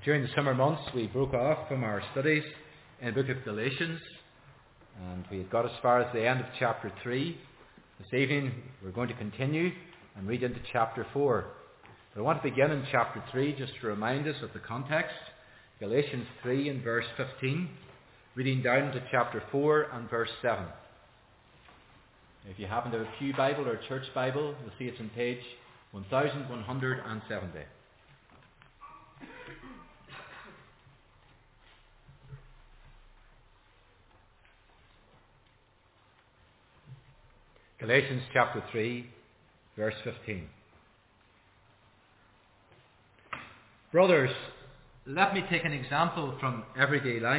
During the summer months we broke off from our studies in the book of Galatians, and we had got as far as the end of chapter 3. This evening we're going to continue and read into chapter 4. But I want to begin in chapter 3 just to remind us of the context. Galatians 3 and verse 15, reading down to chapter 4 and verse 7. If you happen to have a Pew Bible or a Church Bible, you'll see it's on page 1170. Galatians chapter 3, verse 15. Brothers, let me take an example from everyday life.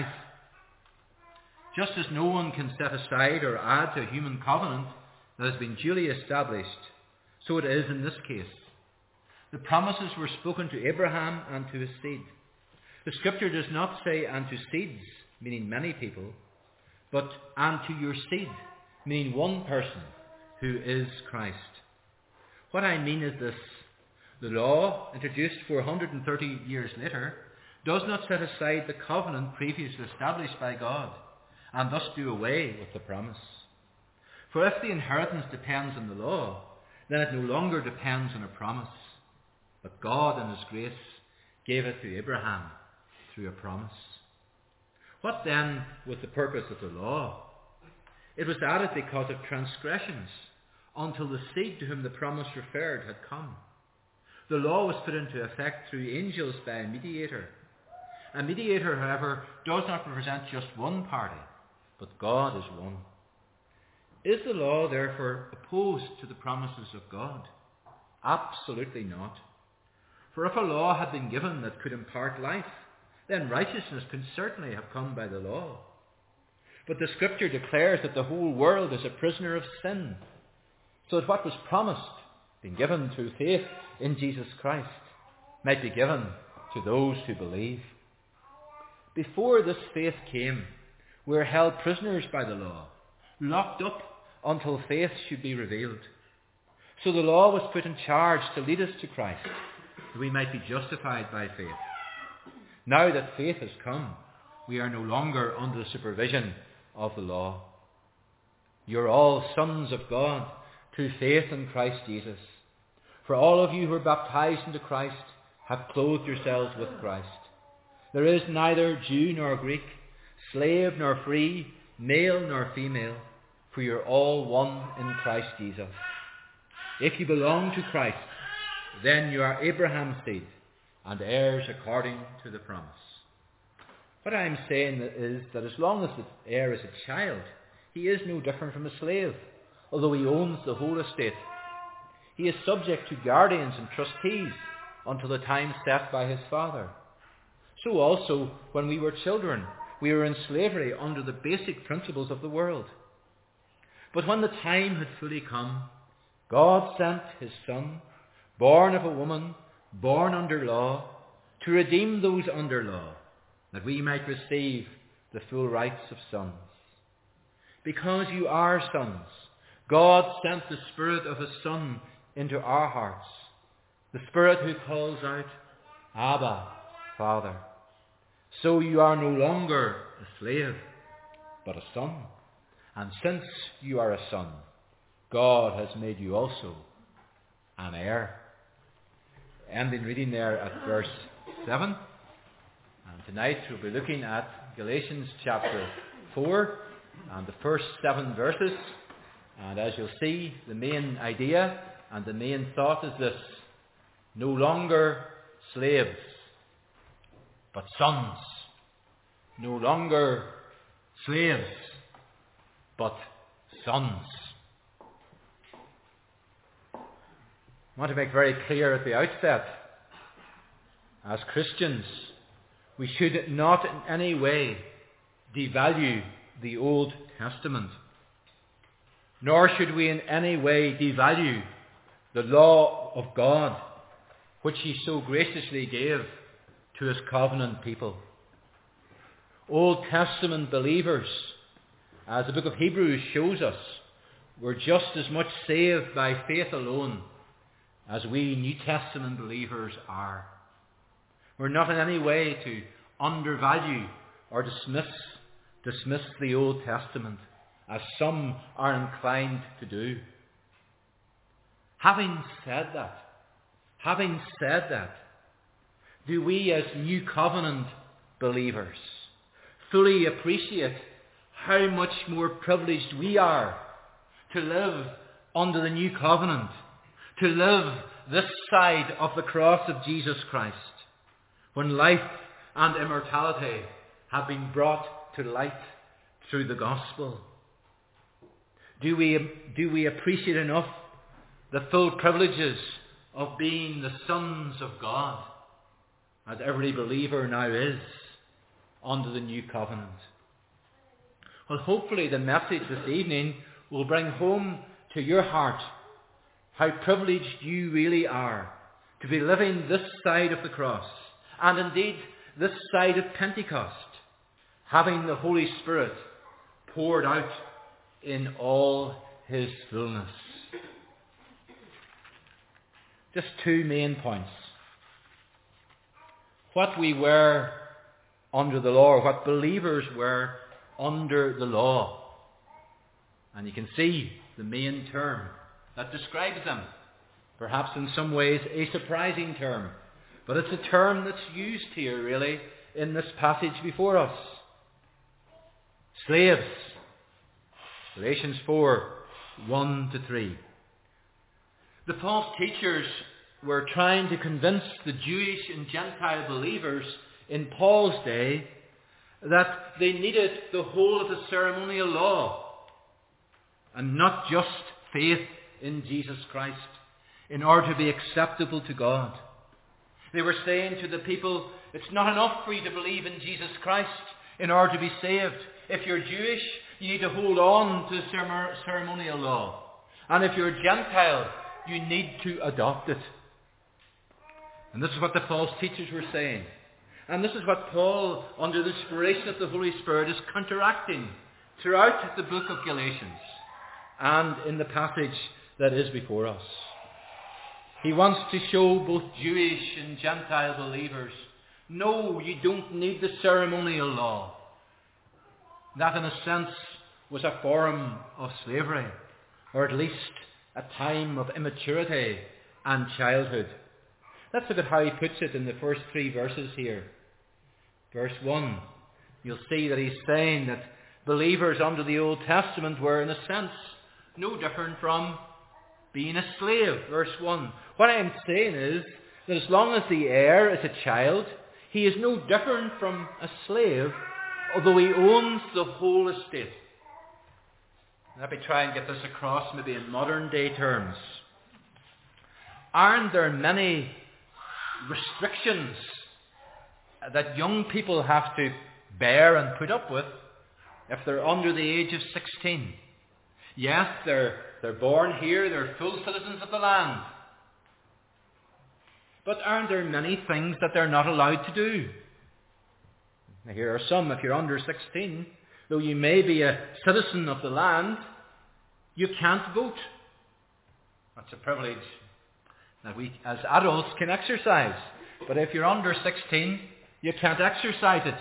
Just as no one can set aside or add to a human covenant that has been duly established, so it is in this case. The promises were spoken to Abraham and to his seed. The scripture does not say, and to seeds, meaning many people, but and to your seed, meaning one person, who is Christ. What I mean is this: the law, introduced 430 years later, does not set aside the covenant previously established by God, and thus do away with the promise. For if the inheritance depends on the law, then it no longer depends on a promise. But God in his grace gave it to Abraham through a promise. What then was the purpose of the law? It was added because of transgressions, until the seed to whom the promise referred had come. The law was put into effect through angels by a mediator. A mediator, however, does not represent just one party, but God is one. Is the law therefore opposed to the promises of God? Absolutely not. For if a law had been given that could impart life, then righteousness could certainly have come by the law. But the scripture declares that the whole world is a prisoner of sin, so that what was promised, being given through faith in Jesus Christ, might be given to those who believe. Before this faith came, we were held prisoners by the law, locked up until faith should be revealed. So the law was put in charge to lead us to Christ, that we might be justified by faith. Now that faith has come, we are no longer under the supervision of the law. You're all sons of God through faith in Christ Jesus. For all of you who are baptized into Christ have clothed yourselves with Christ. There is neither Jew nor Greek, slave nor free, male nor female, for you're all one in Christ Jesus. If you belong to Christ, then you are Abraham's seed and heirs according to the promise. What I'm saying is that as long as the heir is a child, he is no different from a slave, although he owns the whole estate. He is subject to guardians and trustees until the time set by his father. So also, when we were children, we were in slavery under the basic principles of the world. But when the time had fully come, God sent his Son, born of a woman, born under law, to redeem those under law, that we might receive the full rights of sons. Because you are sons, God sent the Spirit of his Son into our hearts, the Spirit who calls out, Abba, Father. So you are no longer a slave, but a son. And since you are a son, God has made you also an heir. Ending reading there at verse 7. And tonight we'll be looking at Galatians chapter 4 and the first 7 verses. And as you'll see, the main idea and the main thought is this: no longer slaves, but sons. No longer slaves, but sons. I want to make very clear at the outset, as Christians, we should not in any way devalue the Old Testament, nor should we in any way devalue the law of God, which he so graciously gave to his covenant people. Old Testament believers, as the book of Hebrews shows us, were just as much saved by faith alone as we New Testament believers are. We're not in any way to undervalue or dismiss the Old Testament, as some are inclined to do. Having said that, do we as New Covenant believers fully appreciate how much more privileged we are to live under the New Covenant, to live this side of the cross of Jesus Christ, when life and immortality have been brought to light through the gospel? Do we appreciate enough the full privileges of being the sons of God, as every believer now is under the New Covenant? Well, hopefully the message this evening will bring home to your heart how privileged you really are to be living this side of the cross, and indeed this side of Pentecost, having the Holy Spirit poured out in all his fullness. Just two main points. What we were under the law, or what believers were under the law. And you can see the main term that describes them. Perhaps in some ways a surprising term, but it's a term that's used here really in this passage before us. Slaves. Galatians 4, 1-3. The false teachers were trying to convince the Jewish and Gentile believers in Paul's day that they needed the whole of the ceremonial law and not just faith in Jesus Christ in order to be acceptable to God. They were saying to the people, it's not enough for you to believe in Jesus Christ in order to be saved. If you're Jewish, you need to hold on to the ceremonial law. And if you're a Gentile, you need to adopt it. And this is what the false teachers were saying. And this is what Paul, under the inspiration of the Holy Spirit, is counteracting throughout the book of Galatians and in the passage that is before us. He wants to show both Jewish and Gentile believers, no, you don't need the ceremonial law. That, in a sense, was a form of slavery, or at least a time of immaturity and childhood. Let's look at how he puts it in the first 3 verses here. Verse 1, you'll see that he's saying that believers under the Old Testament were, in a sense, no different from being a slave. Verse 1. What I'm saying is that as long as the heir is a child, he is no different from a slave, although he owns the whole estate. Let me try and get this across maybe in modern day terms. Aren't there many restrictions that young people have to bear and put up with if they're under the age of 16? Yes, they're born here, they're full citizens of the land. But aren't there many things that they're not allowed to do? Now, here are some. If you're under 16, though you may be a citizen of the land, you can't vote. That's a privilege that we as adults can exercise. But if you're under 16, you can't exercise it.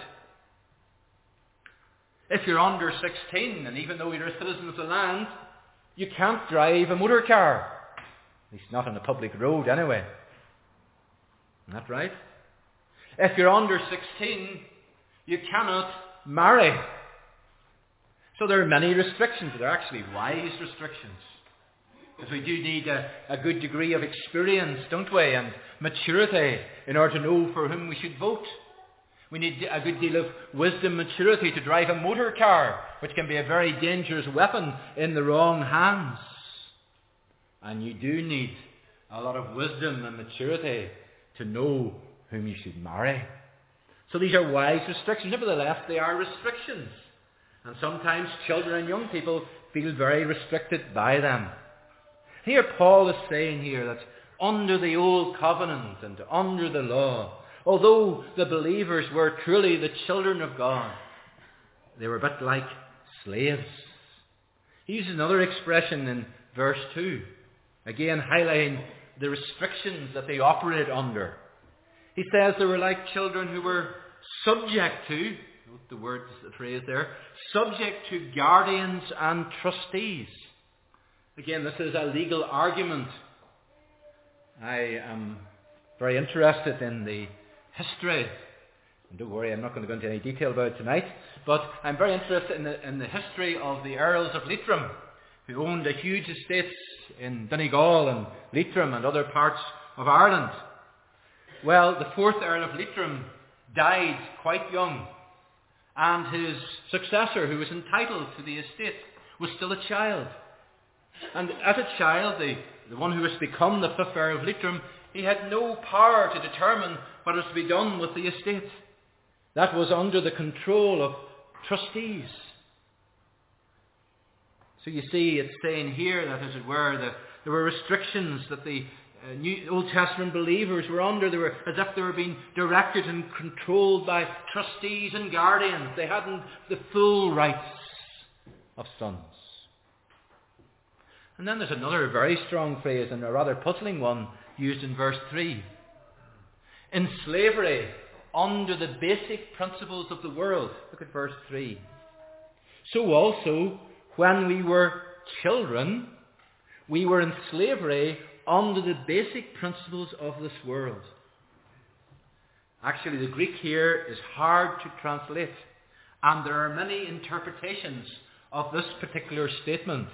If you're under 16, and even though you're a citizen of the land, you can't drive a motor car. At least not on a public road anyway. Isn't that right? If you're under 16, you cannot marry. So there are many restrictions. They're actually wise restrictions. Because we do need a good degree of experience, don't we, and maturity in order to know for whom we should vote. We need a good deal of wisdom, maturity to drive a motor car, which can be a very dangerous weapon in the wrong hands. And you do need a lot of wisdom and maturity to know whom you should marry. So these are wise restrictions. Nevertheless, they are restrictions. And sometimes children and young people feel very restricted by them. Here Paul is saying here that under the old covenant and under the law, although the believers were truly the children of God, they were a bit like slaves. He uses another expression in verse 2, again highlighting the restrictions that they operate under. He says they were like children who were subject to, note the phrase there, subject to guardians and trustees. Again, this is a legal argument. I am very interested in the history. And don't worry, I'm not going to go into any detail about it tonight. But I'm very interested in the history of the Earls of Leitrim, who owned a huge estates in Donegal and Leitrim and other parts of Ireland. Well, the fourth Earl of Leitrim died quite young, and his successor, who was entitled to the estate, was still a child. And as a child, the one who was to become the fifth Earl of Leitrim, he had no power to determine what was to be done with the estate. That was under the control of trustees. So you see, it's saying here that, as it were, there were restrictions that the New Old Testament believers were under. They were as if they were being directed and controlled by trustees and guardians. They hadn't the full rights of sons. And then there's another very strong phrase, and a rather puzzling one, used in verse 3. In slavery, under the basic principles of the world. Look at verse 3. So also, when we were children, we were in slavery under the basic principles of this world. Actually, the Greek here is hard to translate, and there are many interpretations of this particular statement.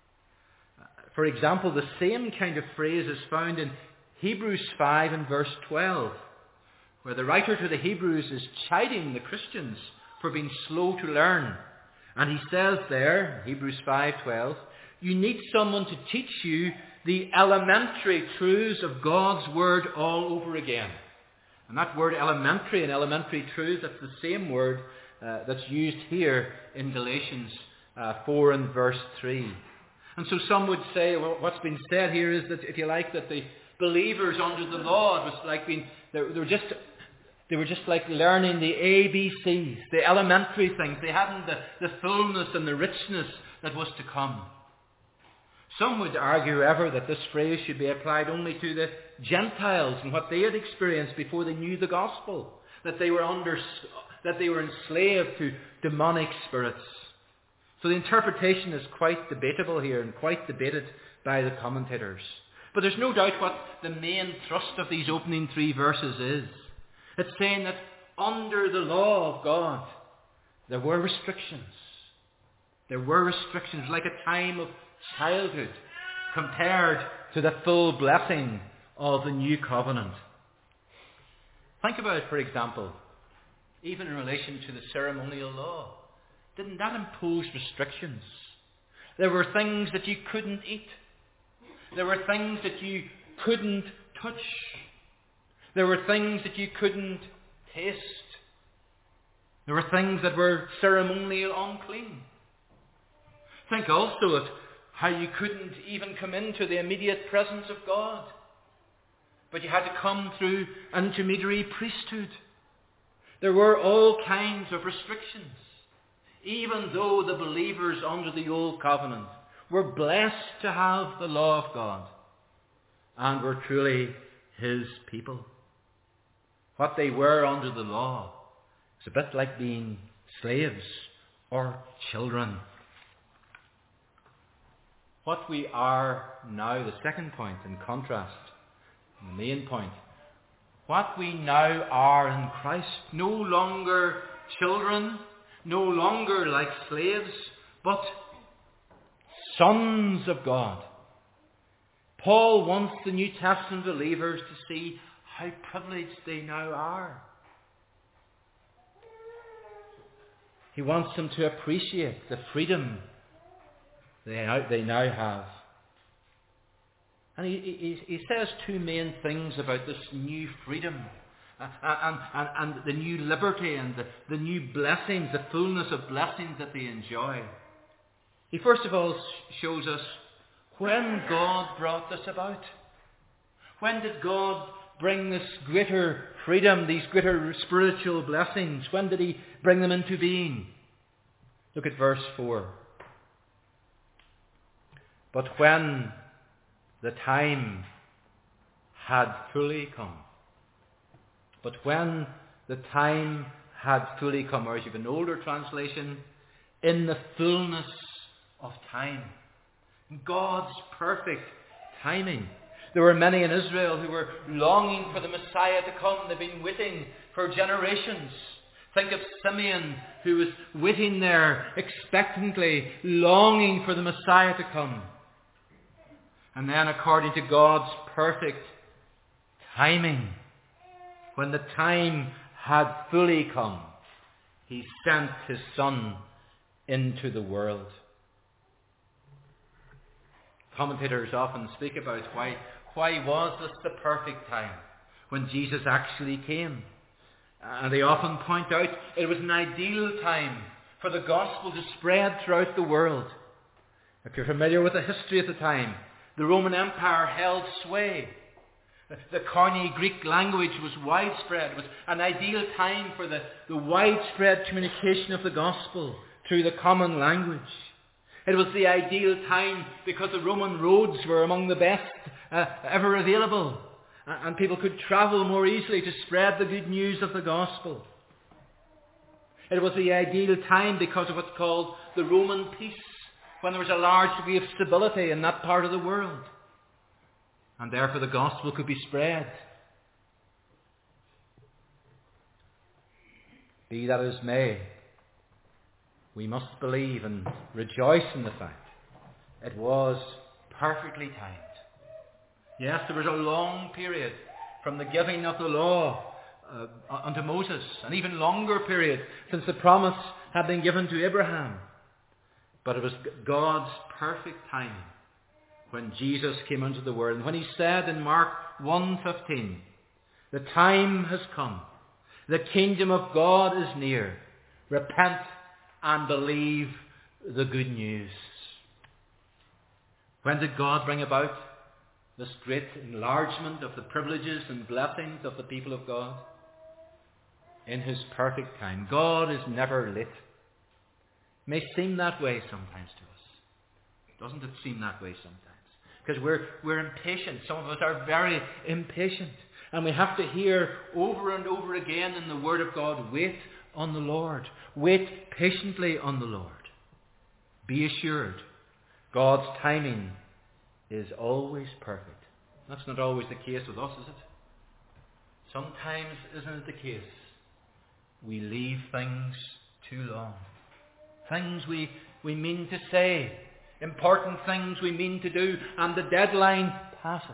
For example, the same kind of phrase is found in Hebrews 5 and verse 12, where the writer to the Hebrews is chiding the Christians for being slow to learn. And he says there, Hebrews 5:12, you need someone to teach you the elementary truths of God's Word all over again. And that word elementary and elementary truths, that's the same word that's used here in Galatians 4 and verse 3. And so some would say, well, what's been said here is that, if you like, that the believers under the law, it was like they were just like learning the ABCs, the elementary things. They hadn't the fullness and the richness that was to come. Some would argue, however, that this phrase should be applied only to the Gentiles and what they had experienced before they knew the gospel, that they were enslaved to demonic spirits. So the interpretation is quite debatable here and quite debated by the commentators. But there's no doubt what the main thrust of these opening three verses is. It's saying that under the law of God, there were restrictions. There were restrictions, like a time of childhood compared to the full blessing of the new covenant. Think about it, for example, even in relation to the ceremonial law. Didn't that impose restrictions? There were things that you couldn't eat. There were things that you couldn't touch. There were things that you couldn't taste. There were things that were ceremonially unclean. Think also of how you couldn't even come into the immediate presence of God, but you had to come through an intermediary priesthood. There were all kinds of restrictions, even though the believers under the old covenant were blessed to have the law of God and were truly His people. What they were under the law is a bit like being slaves or children. What we are now, the second point in contrast, and the main point, what we now are in Christ, no longer children, no longer like slaves, but sons of God. Paul wants the New Testament believers to see how privileged they now are. He wants them to appreciate the freedom they now have. And he says two main things about this new freedom and the new liberty and the new blessings, the fullness of blessings that they enjoy. He first of all shows us when God brought this about. When did God bring this greater freedom, these greater spiritual blessings? When did He bring them into being? Look at verse 4. But when the time had fully come. But when the time had fully come, or as you have an older translation, in the fullness of time. God's perfect timing. There were many in Israel who were longing for the Messiah to come. They've been waiting for generations. Think of Simeon, who was waiting there expectantly, longing for the Messiah to come. And then, according to God's perfect timing, when the time had fully come, he sent his Son into the world. Commentators often speak about why was this the perfect time when Jesus actually came. And they often point out it was an ideal time for the gospel to spread throughout the world. If you're familiar with the history of the time, the Roman Empire held sway. The Koine Greek language was widespread. It was an ideal time for the widespread communication of the gospel through the common language. It was the ideal time because the Roman roads were among the best ever available. And people could travel more easily to spread the good news of the gospel. It was the ideal time because of what's called the Roman peace, when there was a large degree of stability in that part of the world. And therefore the gospel could be spread. Be that as may, we must believe and rejoice in the fact it was perfectly timed. Yes, there was a long period from the giving of the law unto Moses, an even longer period since the promise had been given to Abraham. But it was God's perfect timing when Jesus came into the world. And when he said in Mark 1:15, the time has come, the kingdom of God is near, repent and believe the good news. When did God bring about this great enlargement of the privileges and blessings of the people of God? In his perfect time. God is never late. It may seem that way sometimes to us. Doesn't it seem that way sometimes? Because we're impatient. Some of us are very impatient. And we have to hear over and over again in the Word of God, wait on the Lord. Wait patiently on the Lord. Be assured, God's timing is always perfect. That's not always the case with us, is it? Sometimes, isn't it the case, we leave things too long. Things we mean to say, important things we mean to do, and the deadline passes.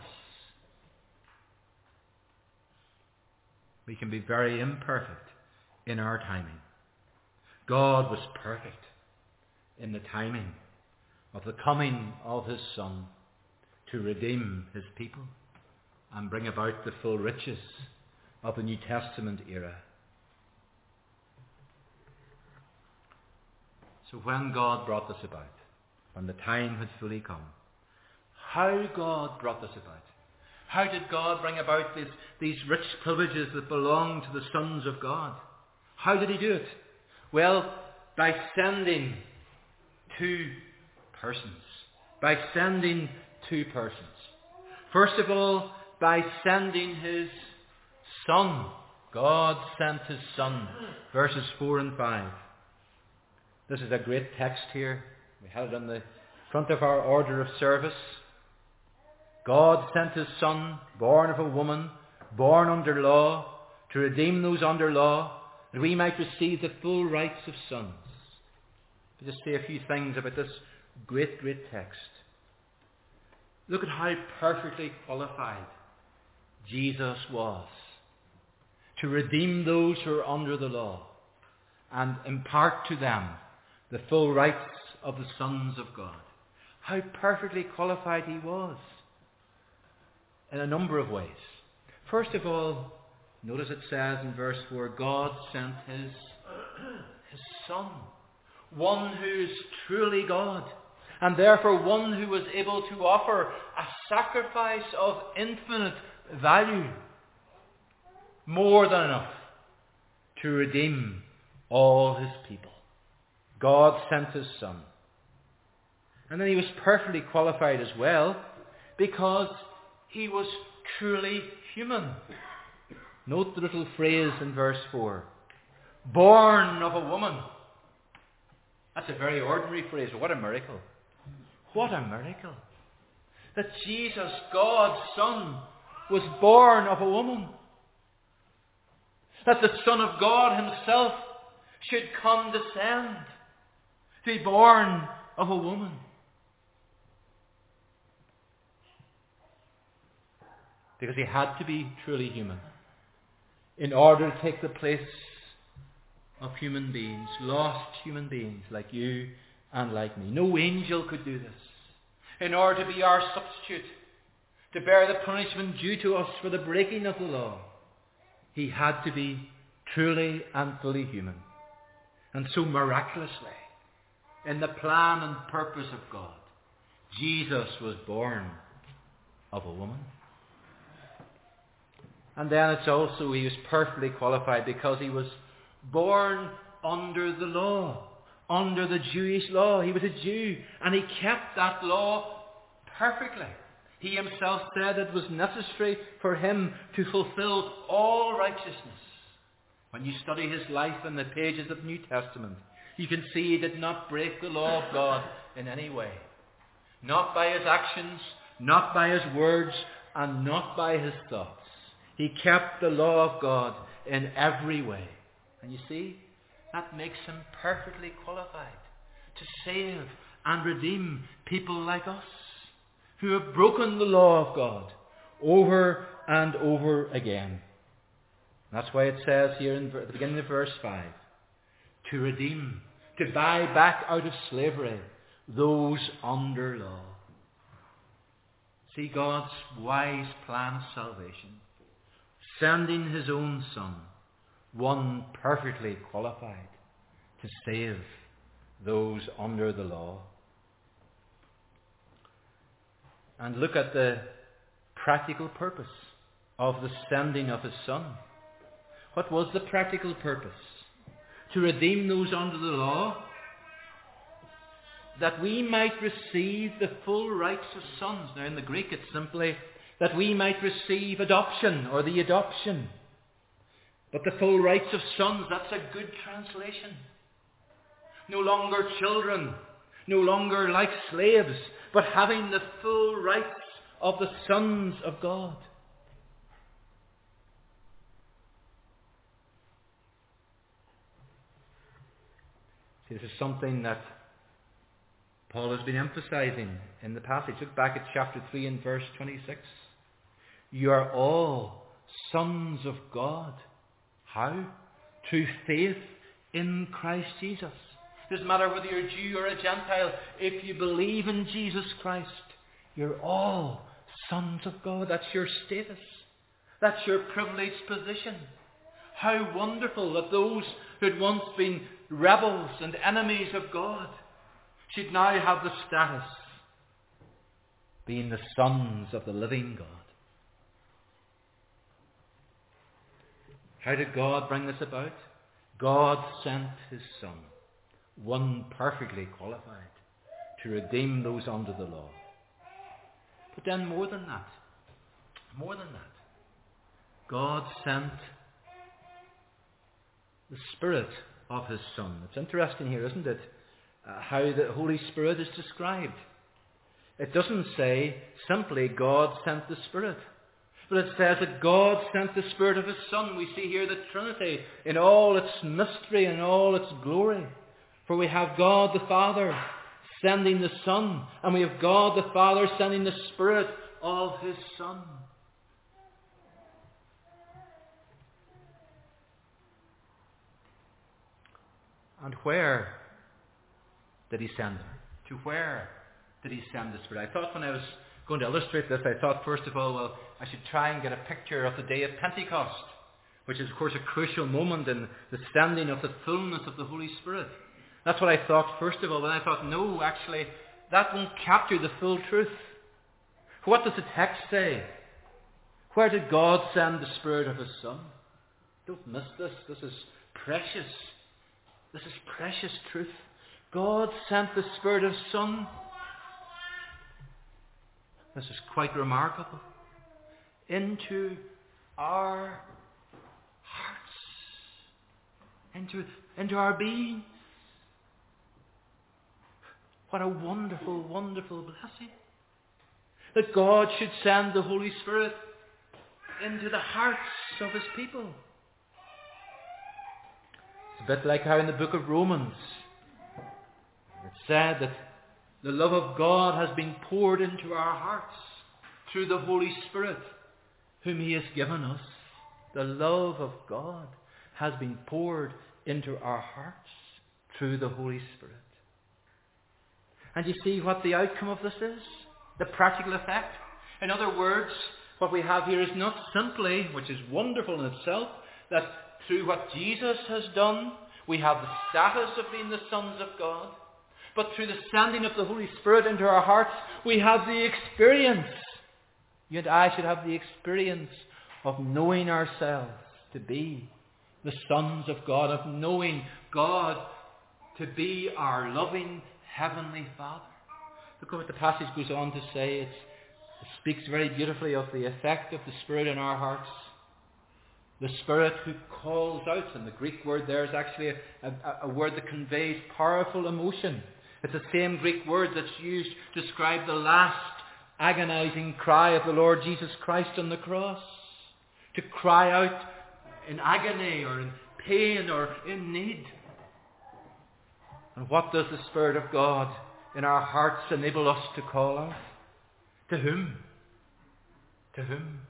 We can be very imperfect in our timing. God was perfect in the timing of the coming of his Son to redeem his people and bring about the full riches of the New Testament era. So when God brought this about, when the time had fully come, how God brought this about, how did God bring about these rich privileges that belong to the sons of God? How did he do it? Well, by sending two persons. By sending two persons. First of all, by sending his Son. God sent his Son. Verses 4 and 5. This is a great text here. We had it on the front of our order of service. God sent his Son, born of a woman, born under law, to redeem those under law, that we might receive the full rights of sons. I'll just say a few things about this great, great text. Look at how perfectly qualified Jesus was to redeem those who are under the law and impart to them the full rights of the sons of God. How perfectly qualified he was in a number of ways. First of all, notice it says in verse 4, God sent his Son, one who is truly God, and therefore one who was able to offer a sacrifice of infinite value, more than enough to redeem all his people. God sent his Son. And then he was perfectly qualified as well because he was truly human. Note the little phrase in verse 4. Born of a woman. That's a very ordinary phrase. What a miracle. What a miracle. That Jesus, God's Son, was born of a woman. That the Son of God himself should condescend to be born of a woman. Because he had to be truly human in order to take the place of human beings, lost human beings like you and like me. No angel could do this. In order to be our substitute, to bear the punishment due to us for the breaking of the law, he had to be truly and fully human. And so miraculously, in the plan and purpose of God, Jesus was born of a woman. And then it's also he was perfectly qualified because he was born under the law, under the Jewish law. He was a Jew and he kept that law perfectly. He himself said it was necessary for him to fulfill all righteousness. When you study his life in the pages of the New Testament, you can see he did not break the law of God in any way. Not by his actions, not by his words, and not by his thoughts. He kept the law of God in every way. And you see, that makes him perfectly qualified to save and redeem people like us who have broken the law of God over and over again. That's why it says here in the beginning of verse 5, to redeem, to buy back out of slavery those under law. See God's wise plan of salvation, sending his own Son, one perfectly qualified to save those under the law. And look at the practical purpose of the sending of his Son. What was the practical purpose? To redeem those under the law, that we might receive the full rights of sons. Now in the Greek it's simply that we might receive adoption or the adoption. But the full rights of sons, that's a good translation. No longer children, no longer like slaves, but having the full rights of the sons of God. See, this is something that Paul has been emphasizing in the passage. Look back at chapter 3 and verse 26. You are all sons of God. How? Through faith in Christ Jesus. It doesn't matter whether you're a Jew or a Gentile. If you believe in Jesus Christ, you're all sons of God. That's your status. That's your privileged position. How wonderful that those who had once been rebels and enemies of God should now have the status being the sons of the living God. How did God bring this about? God sent his Son, one perfectly qualified to redeem those under the law. But then more than that, God sent the Spirit of his Son. It's interesting here, isn't it? How the Holy Spirit is described. It doesn't say simply God sent the Spirit, but it says that God sent the Spirit of his Son. We see here the Trinity in all its mystery and all its glory. For we have God the Father sending the Son, and we have God the Father sending the Spirit of his Son. And where did he send them? To where did he send the Spirit? I thought when I was going to illustrate this, I thought first of all, well, I should try and get a picture of the day of Pentecost, which is of course a crucial moment in the sending of the fullness of the Holy Spirit. That's what I thought first of all, and I thought, no, actually, that won't capture the full truth. What does the text say? Where did God send the Spirit of his Son? Don't miss this. This is precious. This is precious truth. God sent the Spirit of his Son. This is quite remarkable. Into our into our beings. What a wonderful, wonderful blessing. That God should send the Holy Spirit into the hearts of His people. It's a bit like how in the book of Romans it said that the love of God has been poured into our hearts through the Holy Spirit whom He has given us. The love of God has been poured into our hearts through the Holy Spirit. And you see what the outcome of this is? The practical effect. In other words, what we have here is not simply, which is wonderful in itself, that through what Jesus has done, we have the status of being the sons of God, but through the sending of the Holy Spirit into our hearts, we have the experience. You and I should have the experience of knowing ourselves to be the sons of God, of knowing God to be our loving Heavenly Father. Look what the passage goes on to say. It speaks very beautifully of the effect of the Spirit in our hearts. The Spirit who calls out, and the Greek word there is actually a word that conveys powerful emotion. It's the same Greek word that's used to describe the last agonizing cry of the Lord Jesus Christ on the cross. To cry out in agony or in pain or in need. And what does the Spirit of God in our hearts enable us to call out? To whom? To whom?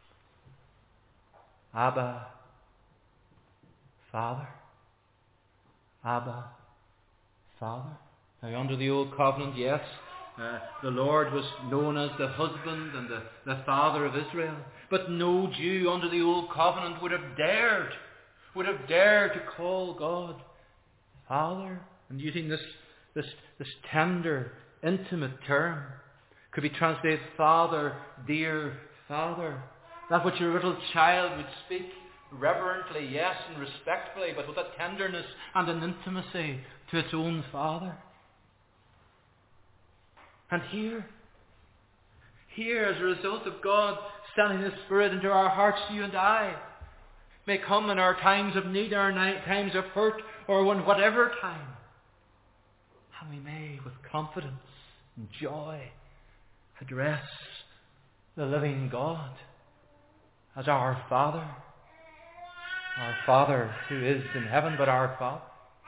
Abba, Father. Abba, Father. Now under the Old Covenant, yes, the Lord was known as the husband and the father of Israel. But no Jew under the Old Covenant would have dared to call God Father. And using this tender, intimate term could be translated Father, dear Father. That which a little child would speak reverently, yes, and respectfully, but with a tenderness and an intimacy to its own father. And here, as a result of God sending His Spirit into our hearts, you and I may come in our times of need, our times of hurt, or in whatever time. And we may, with confidence and joy, address the living God as our Father who is in heaven, but our Father.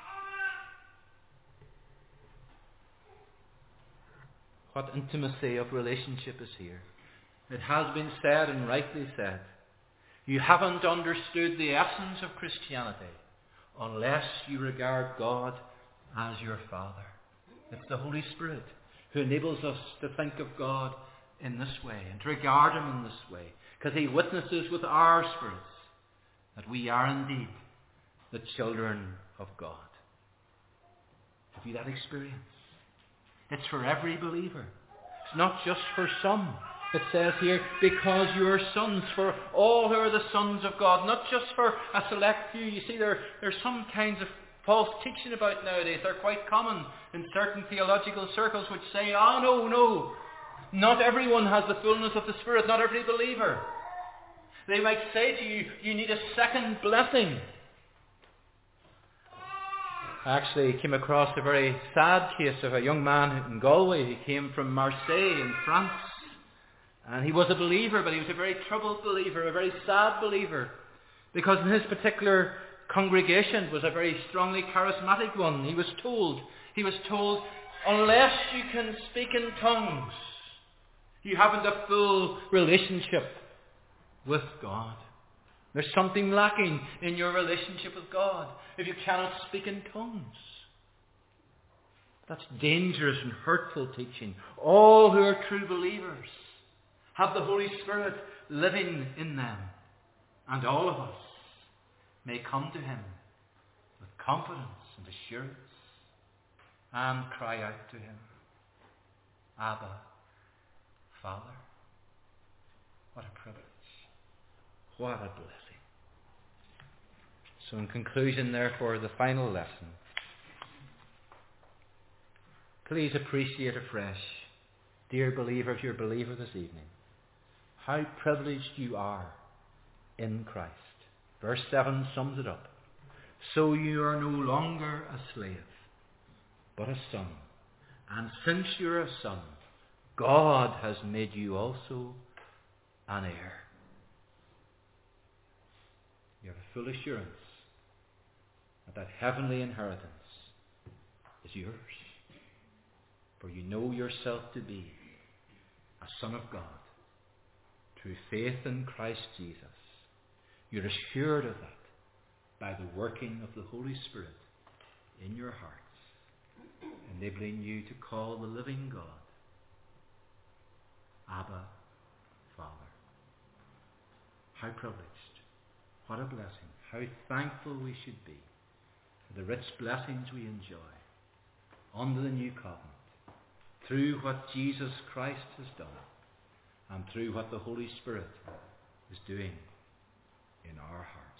What intimacy of relationship is here. It has been said, and rightly said, you haven't understood the essence of Christianity unless you regard God as your Father. It's the Holy Spirit who enables us to think of God in this way and to regard Him in this way, because He witnesses with our spirits that we are indeed the children of God. Have you that experience? It's for every believer. It's not just for some. It says here, because you are sons, for all who are the sons of God, not just for a select few. You see, there's some kinds of false teaching about nowadays. They're quite common in certain theological circles which say, no, not everyone has the fullness of the Spirit, not every believer. They might say to you, you need a second blessing. I actually came across a very sad case of a young man in Galway. He came from Marseille in France. And he was a believer, but he was a very troubled believer, a very sad believer. Because in his particular congregation was a very strongly charismatic one. He was told, unless you can speak in tongues, you haven't a full relationship with God. There's something lacking in your relationship with God if you cannot speak in tongues. That's dangerous and hurtful teaching. All who are true believers have the Holy Spirit living in them. And all of us may come to Him with confidence and assurance and cry out to Him, Abba, Father. What a privilege. What a blessing. So in conclusion, therefore, the final lesson. Please appreciate afresh, dear believer, if you're a believer this evening, how privileged you are in Christ. Verse 7 sums it up. So you are no longer a slave, but a son. And since you're a son, God has made you also an heir. You have a full assurance that heavenly inheritance is yours. For you know yourself to be a son of God through faith in Christ Jesus. You're assured of that by the working of the Holy Spirit in your hearts, enabling you to call the living God Abba, Father. How privileged. What a blessing. How thankful we should be for the rich blessings we enjoy under the new covenant, through what Jesus Christ has done, and through what the Holy Spirit is doing in our hearts.